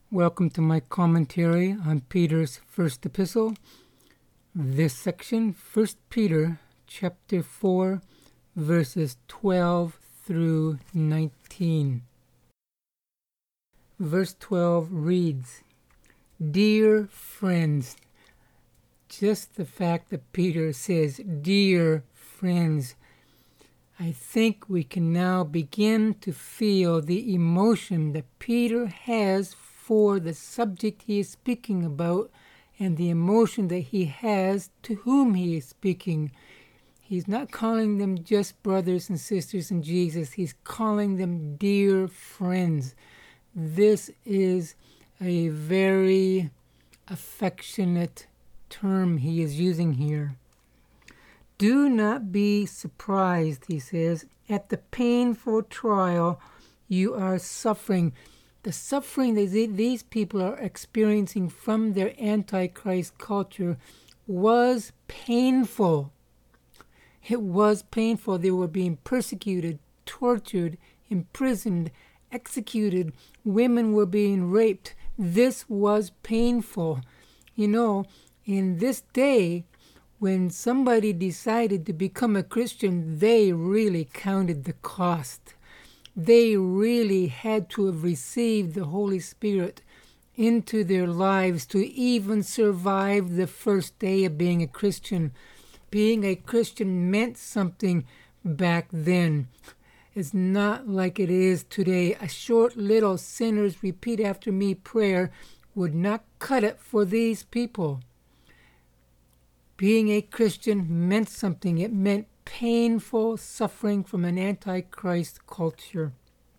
Welcome to my commentary on Peter's first epistle. This section, 1 Peter chapter 4, verses 12 through 19. Verse 12 reads, "Dear friends," just the fact that Peter says, "Dear friends," I think we can now begin to feel the emotion that Peter has for the subject he is speaking about and the emotion that he has to whom he is speaking. He's not calling them just brothers and sisters in Jesus. He's calling them dear friends. This is a very affectionate term he is using here. "Do not be surprised," he says, "at the painful trial you are suffering." The suffering that these people are experiencing from their Antichrist culture was painful. It was painful. They were being persecuted, tortured, imprisoned, executed. Women were being raped. This was painful. You know, in this day, when somebody decided to become a Christian, they really counted the cost. They really had to have received the Holy Spirit into their lives to even survive the first day of being a Christian. Being a Christian meant something back then. It's not like it is today. A short little "sinners repeat after me" prayer would not cut it for these people. Being a Christian meant something. It meant painful suffering from an Antichrist culture.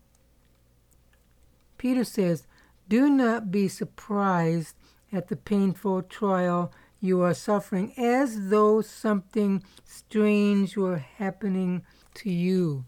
Peter says, "Do not be surprised at the painful trial you are suffering, as though something strange were happening to you."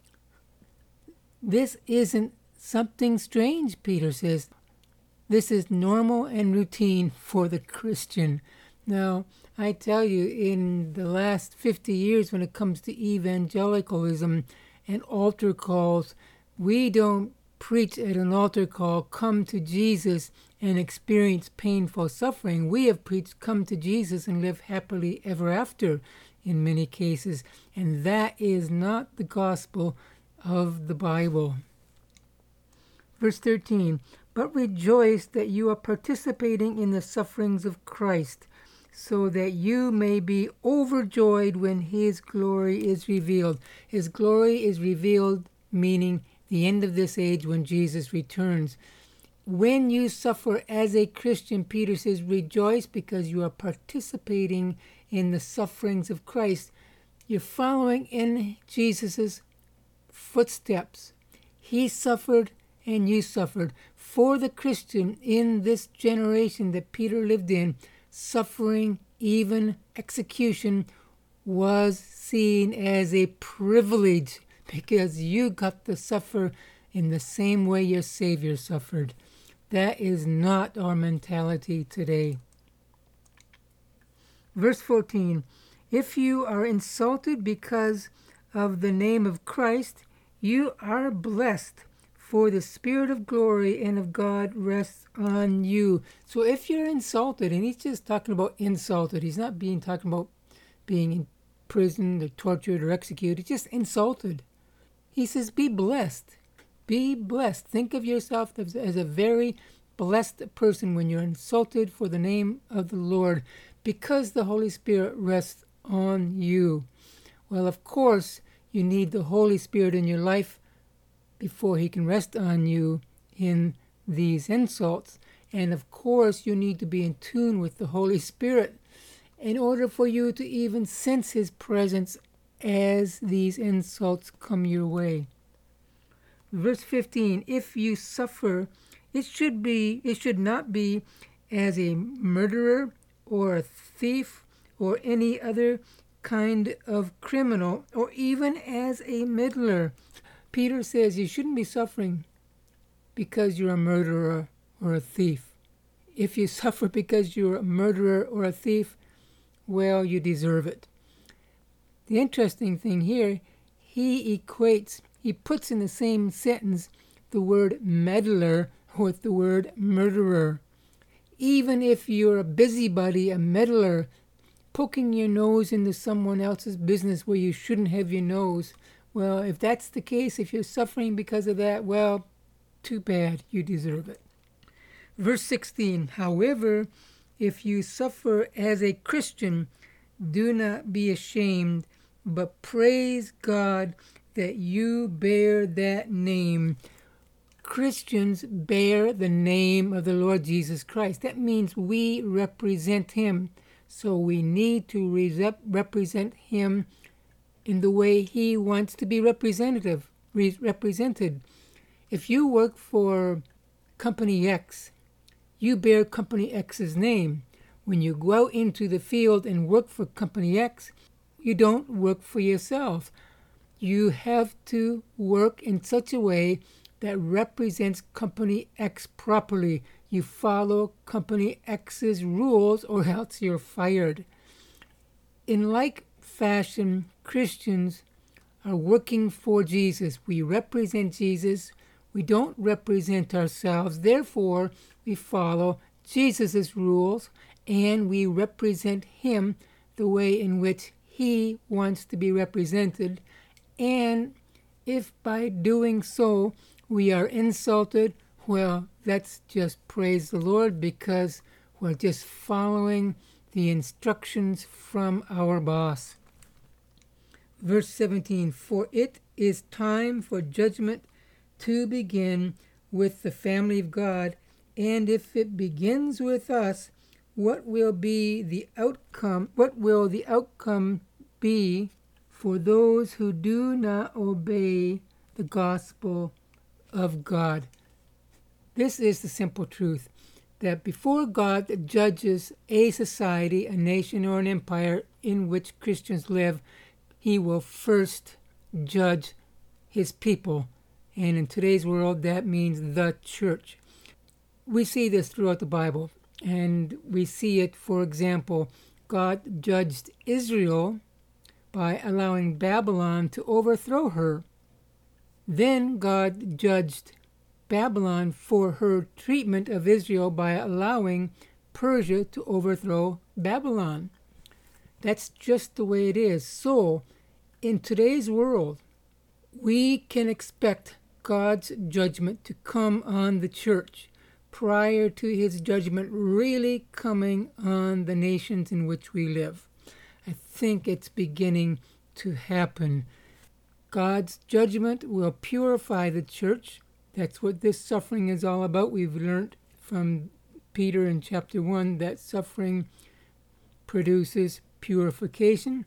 This isn't something strange, Peter says. This is normal and routine for the Christian. Now, I tell you, in the last 50 years, when it comes to evangelicalism and altar calls, we don't preach at an altar call, "Come to Jesus and experience painful suffering." We have preached, "Come to Jesus and live happily ever after," in many cases. And that is not the gospel of the Bible. Verse 13, "But rejoice that you are participating in the sufferings of Christ, so that you may be overjoyed when his glory is revealed." His glory is revealed, meaning the end of this age when Jesus returns. When you suffer as a Christian, Peter says, rejoice because you are participating in the sufferings of Christ. You're following in Jesus' footsteps. He suffered and you suffered. For the Christian in this generation that Peter lived in, suffering, even execution, was seen as a privilege because you got to suffer in the same way your Savior suffered. That is not our mentality today. Verse 14, "If you are insulted because of the name of Christ, you are blessed, for the Spirit of glory and of God rests on you." So if you're insulted, and he's just talking about insulted, he's not talking about being imprisoned or tortured or executed, just insulted. He says, be blessed. Be blessed. Think of yourself as a very blessed person when you're insulted for the name of the Lord, because the Holy Spirit rests on you. Well, of course, you need the Holy Spirit in your life before he can rest on you in these insults. And of course, you need to be in tune with the Holy Spirit in order for you to even sense his presence as these insults come your way. Verse 15, "If you suffer, it should not be as a murderer or a thief or any other kind of criminal, or even as a meddler." Peter says you shouldn't be suffering because you're a murderer or a thief. If you suffer because you're a murderer or a thief, well, you deserve it. The interesting thing here, he puts in the same sentence the word meddler with the word murderer. Even if you're a busybody, a meddler, poking your nose into someone else's business where you shouldn't have your nose, well, if that's the case, if you're suffering because of that, well, too bad, you deserve it. Verse 16, however, if you suffer as a Christian, do not be ashamed, but praise God that you bear that name. Christians bear the name of the Lord Jesus Christ. That means we represent him. So we need to represent him in the way he wants to be represented. If you work for Company X, you bear Company X's name. When you go out into the field and work for Company X, you don't work for yourself. You have to work in such a way that represents Company X properly. You follow Company X's rules or else you're fired. In like fashion, Christians are working for Jesus. We represent Jesus. We don't represent ourselves. Therefore, we follow Jesus' rules and we represent him the way in which he wants to be represented. And if by doing so we are insulted, well, let's just praise the Lord because we're just following the instructions from our boss. Verse 17, for it is time for judgment to begin with the family of God, and if it begins with us, what will the outcome be for those who do not obey the gospel of God? This is the simple truth, that before God judges a society, a nation, or an empire in which Christians live, he will first judge his people. And in today's world, that means the church. We see this throughout the Bible, and we see it, for example, God judged Israel by allowing Babylon to overthrow her. Then God judged Babylon for her treatment of Israel by allowing Persia to overthrow Babylon. That's just the way it is. So, in today's world, we can expect God's judgment to come on the church prior to his judgment really coming on the nations in which we live. I think it's beginning to happen. God's judgment will purify the church. That's what this suffering is all about. We've learned from Peter in chapter 1 that suffering produces purification.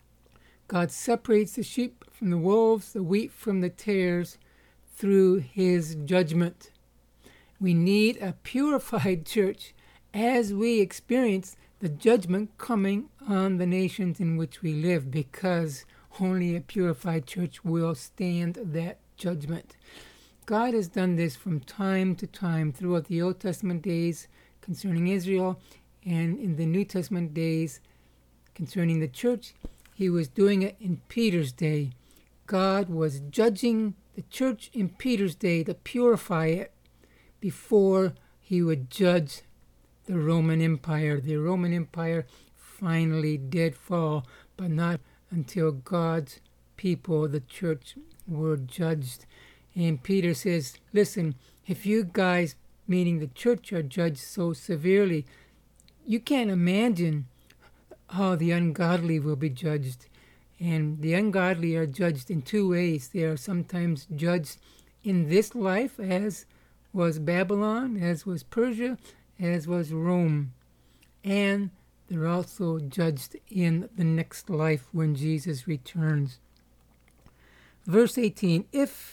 God separates the sheep from the wolves, the wheat from the tares, through his judgment. We need a purified church as we experience the judgment coming on the nations in which we live, because only a purified church will stand that judgment. God has done this from time to time throughout the Old Testament days concerning Israel, and in the New Testament days concerning the church. He was doing it in Peter's day. God was judging the church in Peter's day to purify it before he would judge the Roman Empire. The Roman Empire finally did fall, but not until God's people, the church, were judged. And Peter says, listen, if you guys, meaning the church, are judged so severely, you can't imagine how the ungodly will be judged. And the ungodly are judged in two ways. They are sometimes judged in this life, as was Babylon, as was Persia, as was Rome. And they're also judged in the next life when Jesus returns. Verse 18,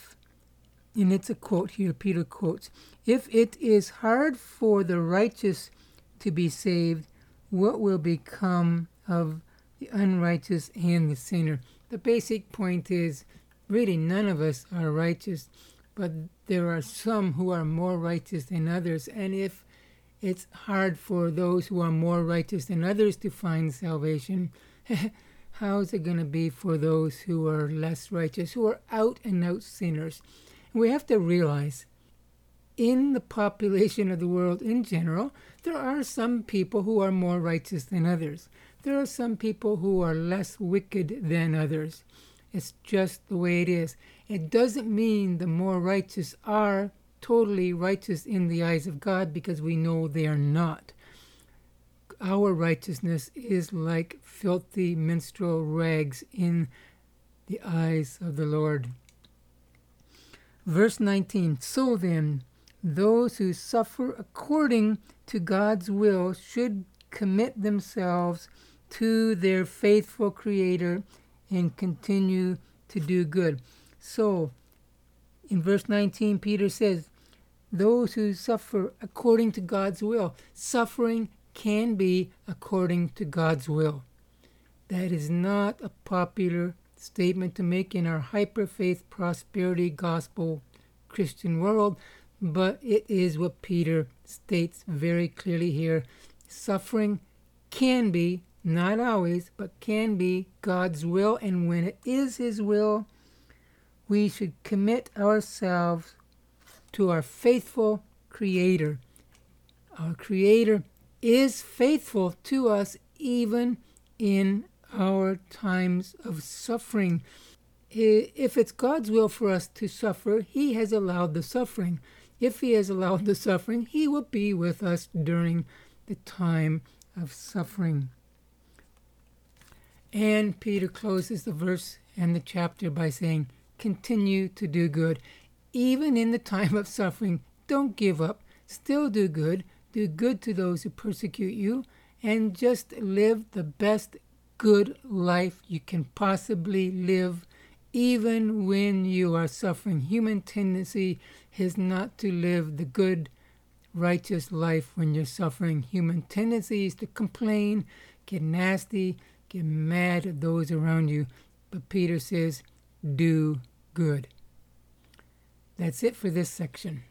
and it's a quote here, Peter quotes, if it is hard for the righteous to be saved, what will become of the unrighteous and the sinner? The basic point is, really none of us are righteous, but there are some who are more righteous than others. And if it's hard for those who are more righteous than others to find salvation, how is it going to be for those who are less righteous, who are out and out sinners? And we have to realize, in the population of the world in general, there are some people who are more righteous than others. There are some people who are less wicked than others. It's just the way it is. It doesn't mean the more righteous are totally righteous in the eyes of God, because we know they are not. Our righteousness is like filthy menstrual rags in the eyes of the Lord. Verse 19, so then, those who suffer according to God's will should commit themselves to their faithful Creator and continue to do good. So, in verse 19, Peter says, those who suffer according to God's will. Suffering can be according to God's will. That is not a popular statement to make in our hyper-faith, prosperity, gospel, Christian world, but it is what Peter states very clearly here. Suffering can be, not always, but can be God's will, and when it is His will, we should commit ourselves to our faithful Creator. Our Creator is faithful to us even in our times of suffering. If it's God's will for us to suffer, He has allowed the suffering. If He has allowed the suffering, He will be with us during the time of suffering. And Peter closes the verse and the chapter by saying, continue to do good. Even in the time of suffering, don't give up. Still do good. Do good to those who persecute you, and just live the best good life you can possibly live, even when you are suffering. Human tendency is not to live the good, righteous life when you're suffering. Human tendency is to complain, get nasty, get mad at those around you. But Peter says, do good. That's it for this section.